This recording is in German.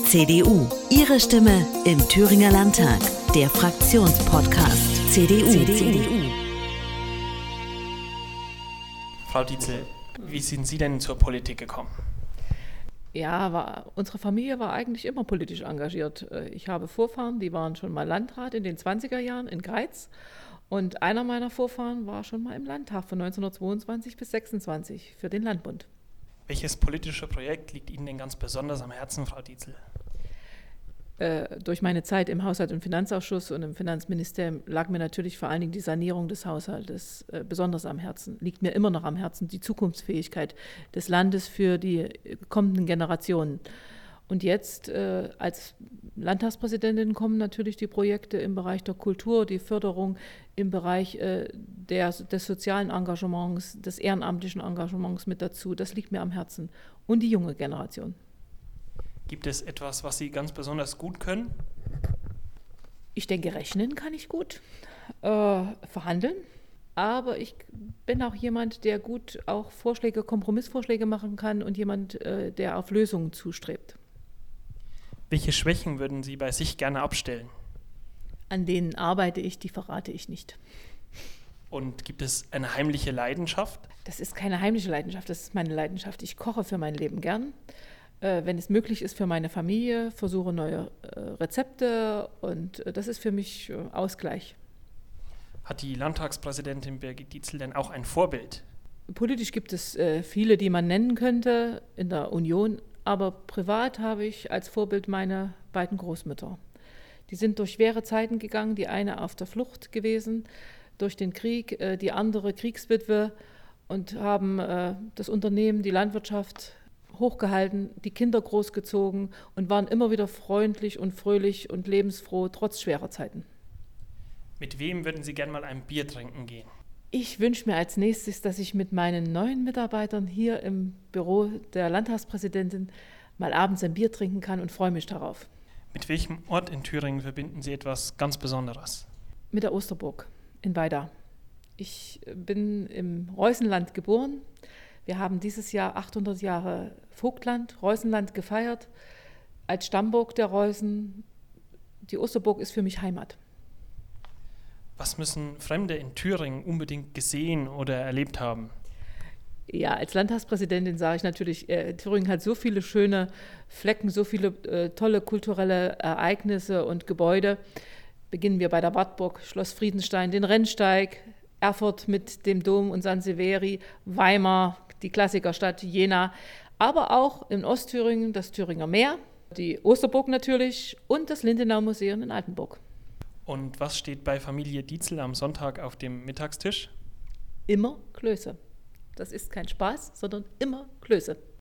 CDU. Ihre Stimme im Thüringer Landtag. Der Fraktionspodcast CDU. Frau Dietzel, wie sind Sie denn zur Politik gekommen? Ja, unsere Familie war eigentlich immer politisch engagiert. Ich habe Vorfahren, die waren schon mal Landrat in den 20er Jahren in Greiz. Und einer meiner Vorfahren war schon mal im Landtag von 1922 bis 1926 für den Landbund. Welches politische Projekt liegt Ihnen denn ganz besonders am Herzen, Frau Dietzel? Durch meine Zeit im Haushalt- und Finanzausschuss und im Finanzministerium lag mir natürlich vor allen Dingen die Sanierung des Haushaltes besonders am Herzen. Liegt mir immer noch am Herzen die Zukunftsfähigkeit des Landes für die kommenden Generationen. Und jetzt als Landtagspräsidentin kommen natürlich die Projekte im Bereich der Kultur, die Förderung im Bereich des sozialen Engagements, des ehrenamtlichen Engagements mit dazu. Das liegt mir am Herzen. Und die junge Generation. Gibt es etwas, was Sie ganz besonders gut können? Ich denke, rechnen kann ich gut, verhandeln. Aber ich bin auch jemand, der gut auch Kompromissvorschläge machen kann und jemand, der auf Lösungen zustrebt. Welche Schwächen würden Sie bei sich gerne abstellen? An denen arbeite ich, die verrate ich nicht. Und gibt es eine heimliche Leidenschaft? Das ist keine heimliche Leidenschaft, das ist meine Leidenschaft. Ich koche für mein Leben gern. Wenn es möglich ist für meine Familie, versuche neue Rezepte und das ist für mich Ausgleich. Hat die Landtagspräsidentin Birgit Dietzel denn auch ein Vorbild? Politisch gibt es viele, die man nennen könnte in der Union, aber privat habe ich als Vorbild meine beiden Großmütter. Die sind durch schwere Zeiten gegangen, die eine auf der Flucht gewesen, durch den Krieg, die andere Kriegswitwe und haben das Unternehmen, die Landwirtschaft hochgehalten, die Kinder großgezogen und waren immer wieder freundlich und fröhlich und lebensfroh, trotz schwerer Zeiten. Mit wem würden Sie gerne mal ein Bier trinken gehen? Ich wünsche mir als nächstes, dass ich mit meinen neuen Mitarbeitern hier im Büro der Landtagspräsidentin mal abends ein Bier trinken kann und freue mich darauf. Mit welchem Ort in Thüringen verbinden Sie etwas ganz Besonderes? Mit der Osterburg in Weida. Ich bin im Reußenland geboren. Wir haben dieses Jahr 800 Jahre Vogtland, Reußenland gefeiert, als Stammburg der Reußen. Die Osterburg ist für mich Heimat. Was müssen Fremde in Thüringen unbedingt gesehen oder erlebt haben? Ja, als Landtagspräsidentin sage ich natürlich, Thüringen hat so viele schöne Flecken, so viele tolle kulturelle Ereignisse und Gebäude. Beginnen wir bei der Wartburg, Schloss Friedenstein, den Rennsteig, Erfurt mit dem Dom und San Severi, Weimar, die Klassikerstadt Jena, aber auch in Ostthüringen das Thüringer Meer, die Osterburg natürlich und das Lindenau-Museum in Altenburg. Und was steht bei Familie Dietzel am Sonntag auf dem Mittagstisch? Immer Klöße. Das ist kein Spaß, sondern immer Klöße.